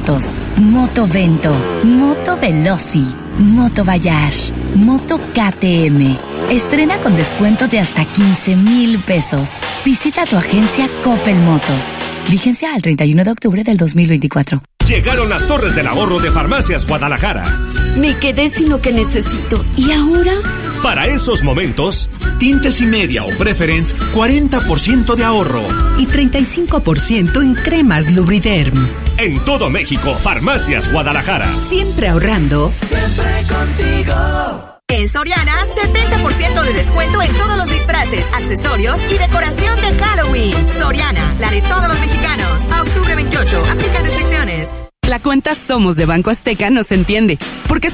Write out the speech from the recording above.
motos. Moto Vento, Moto Veloci, Moto Voyage, Moto KTM. Estrena con descuento de hasta 15,000 pesos. Visita tu agencia Coppel Motos. Vigencia al 31 de octubre del 2024. Llegaron las torres del ahorro de Farmacias Guadalajara. Me quedé sin lo que necesito. ¿Y ahora? Para esos momentos, tintes y media o preference, 40% de ahorro. Y 35% en cremas Lubriderm. En todo México, Farmacias Guadalajara. Siempre ahorrando. Siempre contigo. En Soriana, 70% de descuento en todos los disfraces, accesorios y decoración de Halloween. Soriana, la de todos los mexicanos. A octubre 28, aplican restricciones. La cuenta Somos de Banco Azteca nos entiende, porque